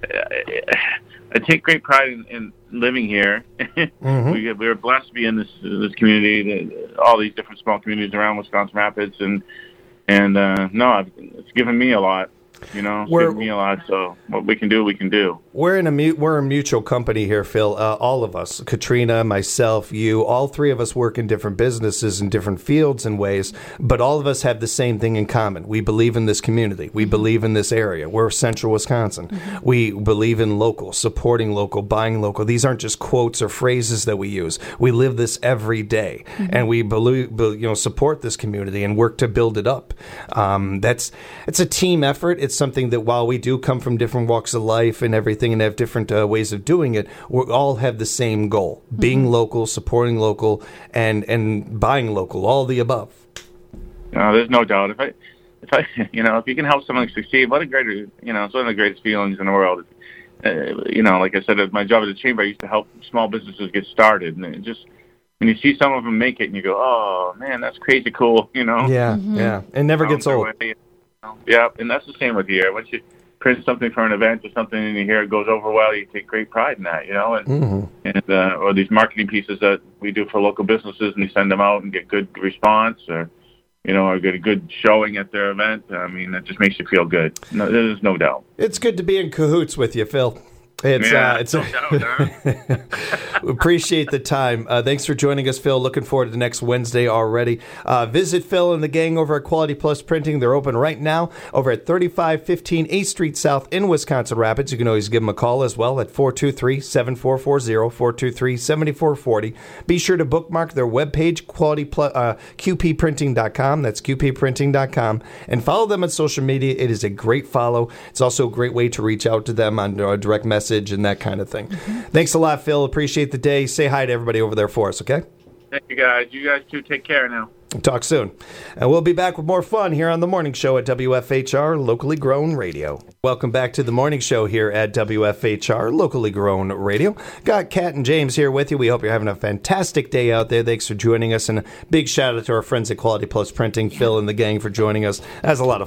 E: I take great pride in, in living here. mm-hmm. we, we were blessed to be in this this community, the, all these different small communities around Wisconsin Rapids, and and uh, no, it's given me a lot. You know, it's we're, given me a lot. So what we can do, we can do.
A: We're in a mu- we're a mutual company here, Phil. Uh, all of us, Katrina, myself, you, all three of us work in different businesses in different fields and ways, but all of us have the same thing in common. We believe in this community. We believe in this area. We're Central Wisconsin. Mm-hmm. We believe in local, supporting local, buying local. These aren't just quotes or phrases that we use. We live this every day, mm-hmm. and we believe, you know, support this community and work to build it up. Um, that's it's a team effort. It's something that while we do come from different walks of life and everything and have different uh, ways of doing it, we all have the same goal, mm-hmm. being local, supporting local, and, and buying local, all the above.
E: No, there's no doubt. If I, if I, you know, if you can help someone succeed, what a great, you know, it's one of the greatest feelings in the world. Uh, you know, like I said, at my job at the chamber, I used to help small businesses get started, and it just, when you see some of them make it, and you go, oh, man, that's crazy cool, you know?
A: Yeah, mm-hmm. yeah. It never gets old.
E: Way. Yeah, and that's the same with here. Once you print something for an event or something and you hear it goes over well, you take great pride in that, you know. And, mm-hmm. and uh, or these marketing pieces that we do for local businesses, and we send them out and get good response, or you know, or get a good showing at their event. I mean, that just makes you feel good. No, there's no doubt.
A: It's good to be in cahoots with you, Phil. It's,
E: yeah,
A: uh, it's
E: no doubt, huh?
A: Appreciate the time. Uh, thanks for joining us, Phil. Looking forward to the next Wednesday already. Uh, visit Phil and the gang over at Quality Plus Printing. They're open right now over at thirty-five fifteen eighth Street South in Wisconsin Rapids. You can always give them a call as well at four two three, seven four four zero, four two three, seven four four zero. Be sure to bookmark their webpage, quality plus, uh, q p printing dot com. That's q p printing dot com. And follow them on social media. It is a great follow. It's also a great way to reach out to them on a direct message and that kind of thing. Mm-hmm. Thanks a lot, Phil. Appreciate the day. Say hi to everybody over there for us, okay?
E: Thank you, guys. You guys, too. Take care now.
A: Talk soon. And we'll be back with more fun here on The Morning Show at W F H R, locally grown radio. Welcome back to The Morning Show here at W F H R, locally grown radio. Got Kat and James here with you. We hope you're having a fantastic day out there. Thanks for joining us. And a big shout out to our friends at Quality Plus Printing, yeah. Phil and the gang for joining us. That was a lot of fun.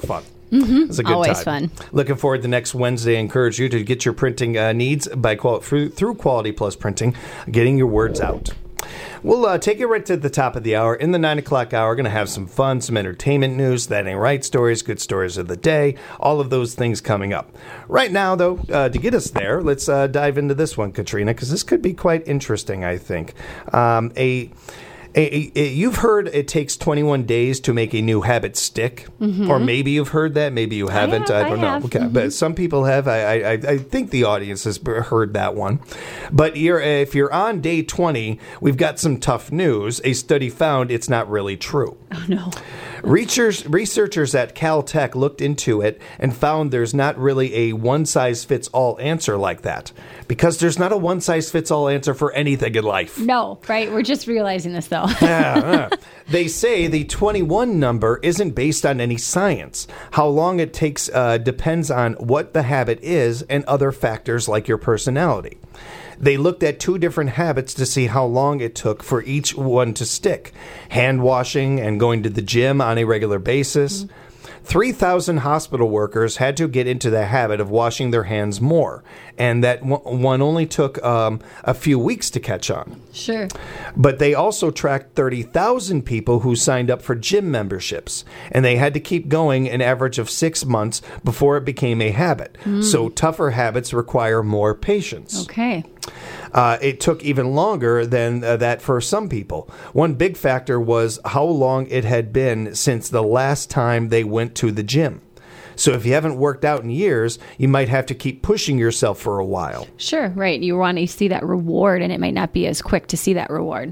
C: Mm-hmm.
A: It's a good
C: Always
A: time.
C: fun.
A: Looking forward to next Wednesday. I encourage you to get your printing uh, needs by qual- through, through Quality Plus Printing, getting your words out. We'll uh, take it right to the top of the hour. In the nine o'clock hour, going to have some fun, some entertainment news, That Ain't Right stories, good stories of the day, all of those things coming up. Right now, though, uh, to get us there, let's uh, dive into this one, Katrina, because this could be quite interesting, I think. Um, a... A, a, you've heard it takes twenty-one days to make a new habit stick, mm-hmm. or maybe you've heard that, maybe you haven't.
C: I, have,
A: I don't
C: I
A: know.
C: have.
A: Okay,
C: Mm-hmm.
A: but some people have. I, I, I think the audience has heard that one. But you're, if you're on day twenty, we've got some tough news. A study found it's not really true.
C: Oh no.
A: Researchers, researchers at Caltech looked into it and found there's not really a one-size-fits-all answer like that. Because there's not a one-size-fits-all answer for anything in life.
C: No, right? We're just realizing this, though.
A: yeah, yeah. They say the twenty-one number isn't based on any science. How long it takes uh, depends on what the habit is and other factors like your personality. They looked at two different habits to see how long it took for each one to stick. Hand washing and going to the gym on a regular basis. Mm-hmm. three thousand hospital workers had to get into the habit of washing their hands more, and that one only took um, a few weeks to catch on.
C: Sure.
A: But they also tracked thirty thousand people who signed up for gym memberships, and they had to keep going an average of six months before it became a habit. Mm. So tougher habits require more patience.
C: Okay.
A: Uh, it took even longer than uh, that for some people. One big factor was how long it had been since the last time they went to the gym. So if you haven't worked out in years, you might have to keep pushing yourself for a while.
C: Sure, right. You want to see that reward, and it might not be as quick to see that reward.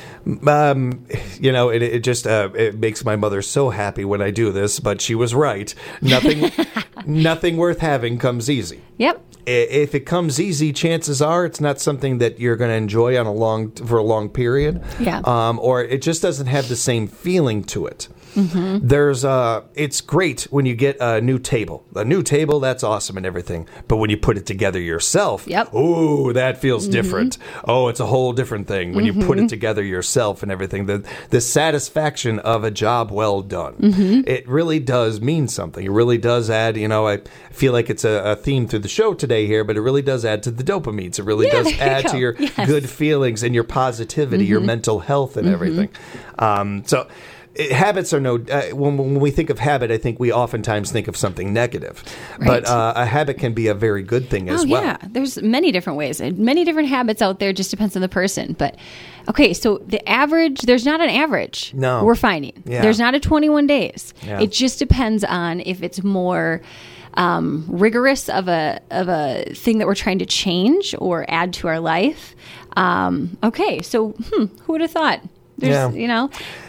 A: Um, you know, it, it just uh, it makes my mother so happy when I do this, but she was right. Nothing, nothing worth having comes easy.
C: Yep.
A: If it comes easy, chances are it's not something that you're going to enjoy on a long for a long period.
C: Yeah.
A: Um, or it just doesn't have the same feeling to it. Mm-hmm. There's uh, it's great when you get a new table. A new table, that's awesome and everything. But when you put it together yourself,
C: yep.
A: ooh, that feels mm-hmm. different. Oh, it's a whole different thing when
C: mm-hmm.
A: you put it together yourself and everything. The the satisfaction of a job well done. Mm-hmm. It really does mean something. It really does add, you know, I feel like it's a, a theme through the show today here, but it really does add to the dopamines. It really
C: yeah,
A: does add
C: you
A: to your
C: yes.
A: good feelings and your positivity, mm-hmm. your mental health and mm-hmm. everything. Um, so... It, habits are no. Uh, when, when we think of habit, I think we oftentimes think of something negative,
C: right.
A: but uh, a habit can be a very good thing as
C: oh,
A: well.
C: Yeah, there's many different ways, many different habits out there. Just depends on the person. But okay, so the average, there's not an average.
A: No,
C: we're finding
A: yeah.
C: there's not a twenty-one days.
A: Yeah.
C: It just depends on if it's more um, rigorous of a of a thing that we're trying to change or add to our life. Um, okay, so hmm, who would have thought? There's,
A: yeah.
C: you know.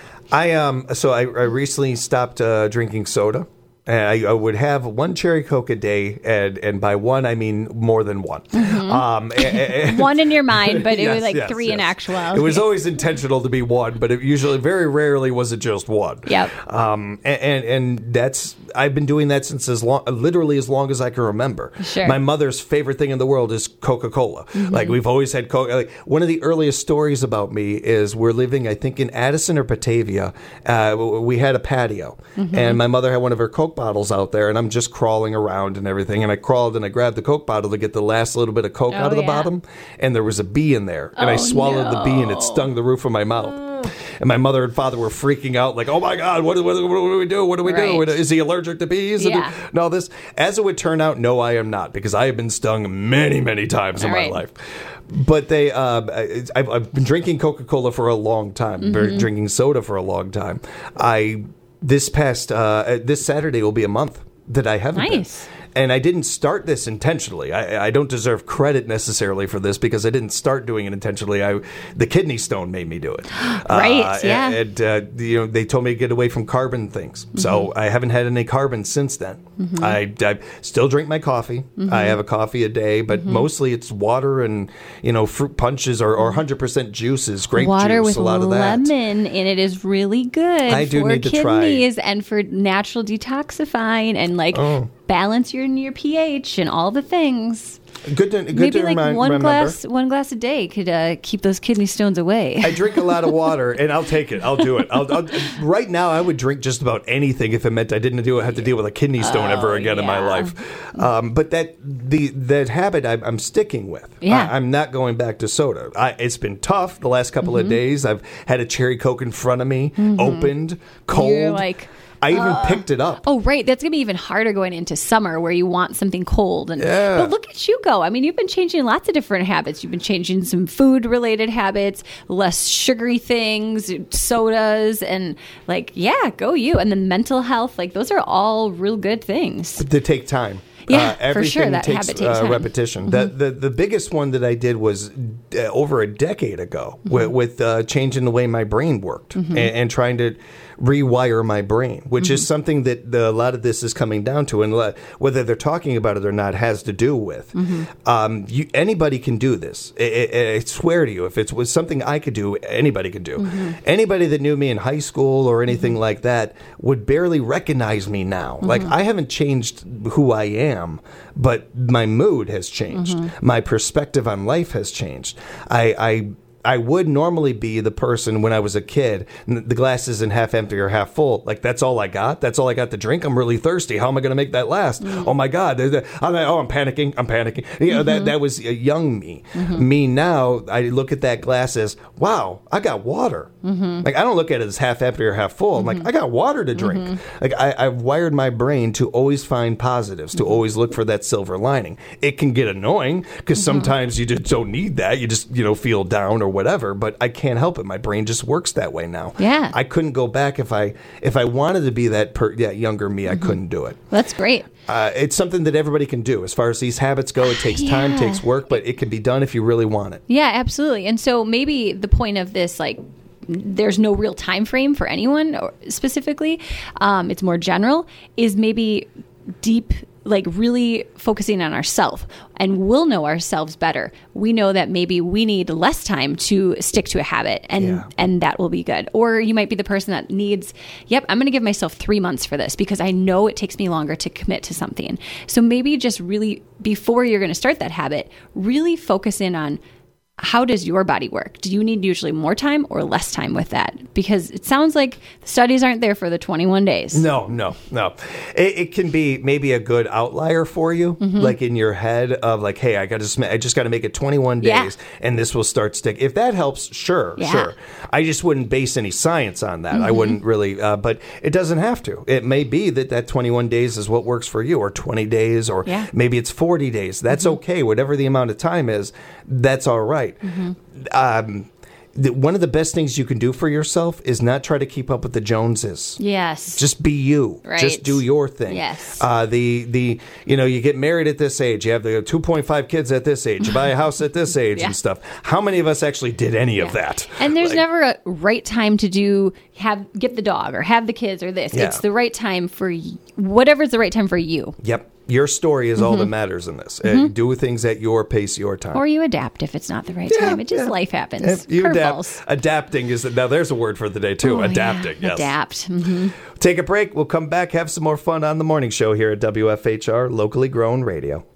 A: I um so I, I recently stopped uh, drinking soda. And I, I would have one cherry Coke a day, and, and by one I mean more than one.
C: Mm-hmm.
A: Um, and, and,
C: one in your mind, but it
A: yes,
C: was like
A: yes,
C: three
A: yes.
C: in actuality.
A: It was always intentional to be one, but it usually, very rarely, was it just one.
C: Yep.
A: Um, and, and and that's I've been doing that since as long, literally as long as I can remember.
C: Sure.
A: My mother's favorite thing in the world is Coca-Cola. Mm-hmm. Like we've always had Coke. Like, one of the earliest stories about me is we're living, I think, in Addison or Batavia. Uh, we had a patio, mm-hmm. and my mother had one of her Coke bottles out there, and I'm just crawling around and everything. And I crawled and I grabbed the Coke bottle to get the last little bit of Coke
C: oh,
A: out of the
C: yeah.
A: bottom, and there was a bee in there, and
C: oh,
A: I swallowed
C: no.
A: the bee, and it stung the roof of my mouth. And my mother and father were freaking out, like, "Oh my God, what, what, what do we do? What do we
C: right.
A: do? Is he allergic to bees?"
C: Yeah.
A: And all this. As it would turn out, no, I am not, because I have been stung many, many times in
C: all
A: my
C: right.
A: life. But they, uh, I've, I've been drinking Coca-Cola for a long time,
C: Mm-hmm.
A: been drinking soda for a long time. I this past uh, this Saturday will be a month that I haven't
C: nice.
A: been. And I didn't start this intentionally. I, I don't deserve credit necessarily for this because I didn't start doing it intentionally. I, the kidney stone made me do it.
C: Right,
A: uh,
C: yeah.
A: And, uh, you know, they told me to get away from carbon things. Mm-hmm. So I haven't had any carbon since then. Mm-hmm. I, I still drink my coffee. Mm-hmm. I have a coffee a day, but mm-hmm. mostly it's water and, you know, fruit punches or, or one hundred percent juices, grape
C: water
A: juice,
C: with
A: a lot of that.
C: lemon in it is really good
A: I do
C: for
A: need to try.
C: kidneys and for natural detoxifying and like
A: Oh.
C: balance your your pH and all the things.
A: Good to, good
C: Maybe
A: to
C: like
A: remind,
C: one
A: remember.
C: glass one glass a day could uh, keep those kidney stones away.
A: I drink a lot of water, and I'll take it. I'll do it. I'll, I'll, right now, I would drink just about anything if it meant I didn't do have to deal with a kidney stone
C: Oh,
A: ever again in my
C: yeah.
A: life. Um, but that the that habit I, I'm sticking with.
C: Yeah.
A: I, I'm not going back to soda. I, it's been tough the last couple
C: Mm-hmm.
A: of days. I've had a cherry Coke in front of me, opened, cold.
C: You're like,
A: I even picked it up.
C: oh, right. That's going to be even harder going into summer where you want something cold. And,
A: Yeah.
C: But look at you go. I mean, you've been changing lots of different habits. You've been changing some food-related habits, less sugary things, sodas, and like, yeah, go you. And then mental health, like those are all real good things.
A: To take time.
C: Yeah,
A: uh,
C: for
A: everything
C: sure, that
A: takes,
C: habit takes
A: uh,
C: time.
A: repetition. The, the the biggest one that I did was uh, over a decade ago
C: Mm-hmm.
A: with, with uh, changing the way my brain worked and, and trying to rewire my brain, which
C: Mm-hmm.
A: is something that the, a lot of this is coming down to, and le- whether they're talking about it or not has to do with.
C: Mm-hmm.
A: Um, you, anybody can do this. I, I, I swear to you, if it was something I could do, anybody could do.
C: Mm-hmm.
A: Anybody that knew me in high school or anything like that would barely recognize me now. Like I haven't changed who I am, but my mood has changed. My perspective on life has changed. I, I I would normally be the person when I was a kid, n- the glass isn't half empty or half full. Like, that's all I got. That's all I got to drink. I'm really thirsty. How am I going to make that last? Oh, my God. There's a- I'm like, oh, I'm panicking. I'm panicking. You know, that, that was a young me. Me now, I look at that glass as, wow, I got water. Like, I don't look at it as half empty or half full. I'm like, I got water to drink. Like, I, I've wired my brain to always find positives, to always look for that silver lining. It can get annoying because sometimes you just don't need that. You just, you know, feel down or whatever, but I can't help it. My brain just works that way now.
C: Yeah.
A: I couldn't go back if I if I wanted to be that per, that younger me. I couldn't do it.
C: That's great.
A: Uh, it's something that everybody can do. As far as these habits go, it takes time,
C: Yeah.
A: takes work, but it can be done if you really want it.
C: Yeah, absolutely. And so maybe the point of this, like, there's no real time frame for anyone or specifically. Um, it's more general. Is maybe deep, like really focusing on ourselves, and we'll know ourselves better. We know that maybe we need less time to stick to a habit, and
A: Yeah.
C: and that will be good. Or you might be the person that needs, yep, I'm going to give myself three months for this because I know it takes me longer to commit to something. So maybe just really, before you're going to start that habit, really focus in on, how does your body work? Do you need usually more time or less time with that? Because it sounds like the studies aren't there for the twenty-one days.
A: No, no, no. It, it can be maybe a good outlier for you,
C: Mm-hmm.
A: like in your head of like, hey, I got to, I just got to make it twenty-one
C: Yeah.
A: days, and this will start stick. If that helps, sure,
C: Yeah.
A: sure. I just wouldn't base any science on that. I wouldn't really, uh, but it doesn't have to. It may be that that twenty-one days is what works for you, or twenty days, or
C: Yeah.
A: maybe it's forty days. That's okay. Whatever the amount of time is, that's all right. Um, the, one of the best things you can do for yourself is not try to keep up with the Joneses.
C: Yes.
A: Just be you.
C: Right.
A: Just do your thing.
C: Yes.
A: Uh, the the you know, you get married at this age. You have the two point five kids at this age. You buy a house at this age
C: Yeah.
A: and stuff. How many of us actually did any of that?
C: And there's
A: Like,
C: never a right time to do have get the dog or have the kids or this.
A: Yeah.
C: It's the right time for y- whatever's the right time for you.
A: Yep. Your story is all that matters in this. Uh, do things at your pace, your time.
C: Mm-hmm. Or you adapt if it's not the right
A: Yeah,
C: time. It just
A: yeah.
C: life happens.
A: If you
C: Curveballs.
A: adapt, adapting is now. There's a word for the day too.
C: Oh, yeah.
A: Adapting. Yes.
C: Adapt. Mhm.
A: Take a break. We'll come back. Have some more fun on the morning show here at W F H R, locally grown radio.